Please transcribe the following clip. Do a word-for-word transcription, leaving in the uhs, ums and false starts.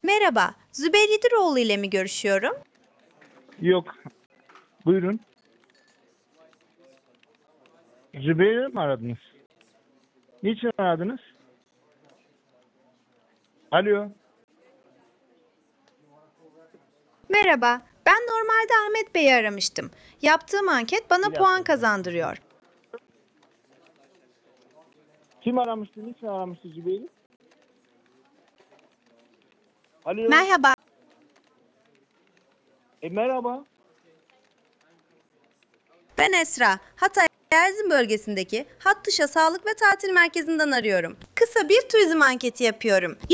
Merhaba, Zübeyir Yediroğlu ile mi görüşüyorum? Yok. Buyurun. Zübeyir'i mi aradınız? Niçin aradınız? Alo. Merhaba, ben normalde Ahmet Bey'i aramıştım. Yaptığım anket bana Bir dakika. puan bir dakika. kazandırıyor. Kim aramıştı? Niçin aramıştı Zübeyir'i? Alo. Merhaba, E merhaba. ben Esra. Hatay Erzin bölgesindeki Hattuşa Sağlık ve Tatil Merkezi'nden arıyorum. Kısa bir turizm anketi yapıyorum.